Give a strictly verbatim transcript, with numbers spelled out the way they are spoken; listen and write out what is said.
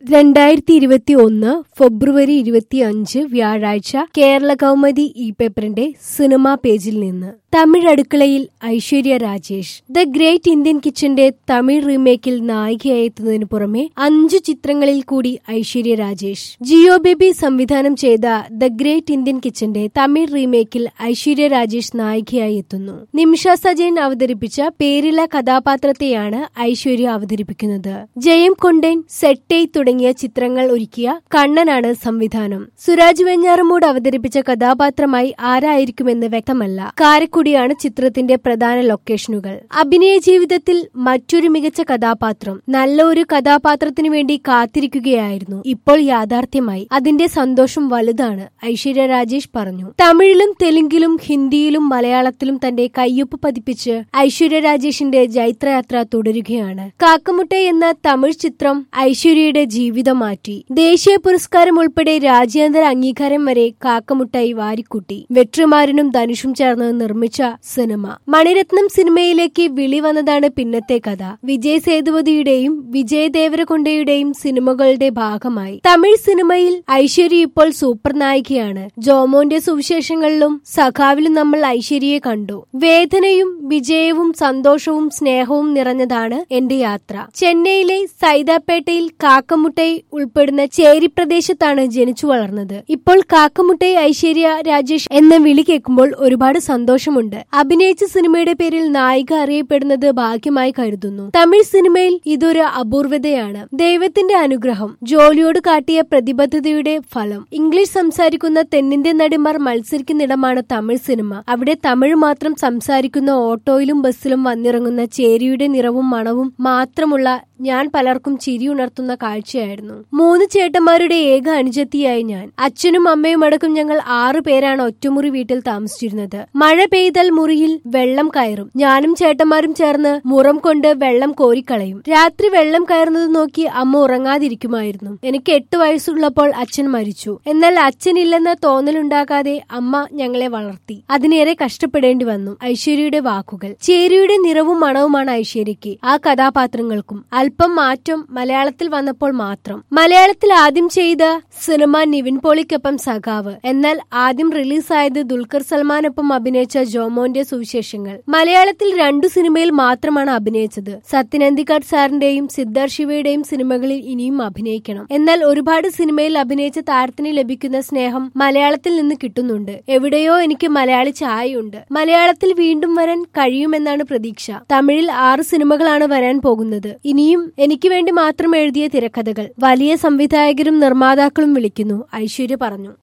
രണ്ടായിരത്തി ഇരുപത്തി ഒന്ന് ഫെബ്രുവരി ഇരുപത്തി അഞ്ച് വ്യാഴാഴ്ച കേരള കൗമുദി ഇ പേപ്പറിന്റെ സിനിമാ പേജിൽ നിന്ന്. തമിഴ് അടുക്കളയിൽ Aishwarya Rajesh. The great Indian കിച്ചന്റെ തമിഴ് റീമേക്കിൽ നായികയായി എത്തുന്നതിനു പുറമെ അഞ്ചു ചിത്രങ്ങളിൽ കൂടി ഐശ്വര്യ രാജേഷ്. ജിയോ ബേബി സംവിധാനം ചെയ്ത ദ ഗ്രേറ്റ് ഇന്ത്യൻ കിച്ചന്റെ തമിഴ് റീമേക്കിൽ ഐശ്വര്യ രാജേഷ് നായികയായി എത്തുന്നു. നിമിഷ സജയൻ അവതരിപ്പിച്ച പേരില കഥാപാത്രത്തെയാണ് ഐശ്വര്യ അവതരിപ്പിക്കുന്നത്. ജയം കൊണ്ടേൻ, സെട്ടൈ തുടങ്ങിയ ചിത്രങ്ങൾ ഒരുക്കിയ കണ്ണനാണ് സംവിധാനം. സുരാജ് വെഞ്ഞാറമൂട് അവതരിപ്പിച്ച കഥാപാത്രമായി ആരായിരിക്കുമെന്ന് വ്യക്തമല്ല. കാരക്കുടിയാണ് ചിത്രത്തിന്റെ പ്രധാന ലൊക്കേഷനുകൾ. അഭിനയ ജീവിതത്തിൽ മറ്റൊരു മികച്ച കഥാപാത്രം, നല്ല ഒരു കഥാപാത്രത്തിനു വേണ്ടി കാത്തിരിക്കുകയായിരുന്നു. ഇപ്പോൾ യാഥാർത്ഥ്യമായി. അതിന്റെ സന്തോഷം വലുതാണ്, ഐശ്വര്യ രാജേഷ് പറഞ്ഞു. തമിഴിലും തെലുങ്കിലും ഹിന്ദിയിലും മലയാളത്തിലും തന്റെ കയ്യൊപ്പ് പതിപ്പിച്ച് ഐശ്വര്യ രാജേഷിന്റെ ജൈത്രയാത്ര തുടരുകയാണ്. കാക്കമുട്ട എന്ന തമിഴ് ചിത്രം ഐശ്വര്യയുടെ ജീവിതം മാറ്റി. ദേശീയ പുരസ്കാരം ഉൾപ്പെടെ രാജ്യാന്തര അംഗീകാരം വരെ കാക്കമുട്ടായി വാരിക്കൂട്ടി. വെട്രിമാരനും ധനുഷും ചേർന്ന് നിർമ്മിച്ച സിനിമ. മണിരത്നം സിനിമയിലേക്ക് വിളി വന്നതാണ് പിന്നത്തെ കഥ. വിജയ് സേതുപതിയുടെയും വിജയ് ദേവരകൊണ്ടയുടെയും സിനിമകളുടെ ഭാഗമായി തമിഴ് സിനിമയിൽ ഐശ്വര്യ ഇപ്പോൾ സൂപ്പർ നായികയാണ്. ജോമോന്റെ സുവിശേഷങ്ങളിലും സഖാവിലും നമ്മൾ ഐശ്വര്യയെ കണ്ടു. വേദനയും വിജയവും സന്തോഷവും സ്നേഹവും നിറഞ്ഞതാണ് എന്റെ യാത്ര. ചെന്നൈയിലെ സൈതാപ്പേട്ടയിൽ കാക്കമുട്ടൈ ഉൾപ്പെടുന്ന ചേരി പ്രദേശത്താണ് ജനിച്ചു വളർന്നത്. ഇപ്പോൾ കാക്കമുട്ടൈ ഐശ്വര്യ രാജേഷ് എന്ന വിളി കേൾക്കുമ്പോൾ ഒരുപാട് സന്തോഷമുണ്ട്. അഭിനയിച്ച സിനിമയുടെ പേരിൽ നായിക അറിയപ്പെടുന്നത് ഭാഗ്യമായി കരുതുന്നു. തമിഴ് സിനിമയിൽ ഇതൊരു അപൂർവതയാണ്. ദൈവത്തിന്റെ അനുഗ്രഹം, ജോലിയോട് കാട്ടിയ പ്രതിബദ്ധതയുടെ ഫലം. ഇംഗ്ലീഷ് സംസാരിക്കുന്ന തെന്നിന്ത്യൻ നടിമാർ മത്സരിക്കുന്നിടമാണ് തമിഴ് സിനിമ. അവിടെ തമിഴ് മാത്രം സംസാരിക്കുന്ന ഓട്ടോയിലും ബസ്സിലും വന്നിറങ്ങുന്ന ചേരിയുടെ നിറവും മണവും മാത്രമുള്ള ഞാൻ പലർക്കും ചിരി ഉണർത്തുന്ന കാഴ്ചയായിരുന്നു. മൂന്ന് ചേട്ടന്മാരുടെ ഏക അനുജത്തിയായി ഞാൻ. അച്ഛനും അമ്മയും അടക്കം ഞങ്ങൾ ആറു പേരാണ് ഒറ്റമുറി വീട്ടിൽ താമസിച്ചിരുന്നത്. മഴ പെയ്താൽ മുറിയിൽ വെള്ളം കയറും. ഞാനും ചേട്ടന്മാരും ചേർന്ന് മുറം കൊണ്ട് വെള്ളം കോരിക്കളയും. രാത്രി വെള്ളം കയറുന്നത് നോക്കി അമ്മ ഉറങ്ങാതിരിക്കുമായിരുന്നു. എനിക്ക് എട്ട് വയസ്സുള്ളപ്പോൾ അച്ഛൻ മരിച്ചു. എന്നാൽ അച്ഛനില്ലെന്ന തോന്നലുണ്ടാകാതെ അമ്മ ഞങ്ങളെ വളർത്തി. അതിനേറെ കഷ്ടപ്പെടേണ്ടി വന്നു. ഐശ്വര്യയുടെ വാക്കുകൾ. ചേരിയുടെ നിറവും മണവുമാണ് ഐശ്വര്യയ്ക്ക്, ആ കഥാപാത്രങ്ങൾക്കും. അല്പം മാറ്റം മലയാളത്തിൽ വന്നപ്പോൾ മാത്രം. മലയാളത്തിൽ ആദ്യം ചെയ്ത സിനിമ നിവിൻ പോളിക്കൊപ്പം സഖാവ്. എന്നാൽ ആദ്യം റിലീസായത് ദുൽഖർ സൽമാനൊപ്പം അഭിനയിച്ച ജോമോന്റെ സുവിശേഷങ്ങൾ. മലയാളത്തിൽ രണ്ടു സിനിമയിൽ മാത്രമാണ് അഭിനയിച്ചത്. സത്യൻ അന്തിക്കാട് സാറിന്റെയും സിദ്ധാർത്ഥ് ശിവയുടെയും സിനിമകളിൽ ഇനിയും അഭിനയിക്കണം. എന്നാൽ ഒരുപാട് സിനിമയിൽ അഭിനയിച്ച താരത്തിന് ലഭിക്കുന്ന സ്നേഹം മലയാളത്തിൽ നിന്ന് കിട്ടുന്നുണ്ട്. എവിടെയോ എനിക്ക് മലയാളി ചായയുണ്ട്. മലയാളത്തിൽ വീണ്ടും വരാൻ കഴിയുമെന്നാണ് പ്രതീക്ഷ. തമിഴിൽ ആറ് സിനിമകളാണ് വരാൻ പോകുന്നത്. ഇനിയും എനിക്ക് വേണ്ടി മാത്രം എഴുതിയ തിരക്കഥകൾ വലിയ സംവിധായകരും നിർമ്മാതാക്കളും വിളിക്കുന്നു, ഐശ്വര്യ പറഞ്ഞു.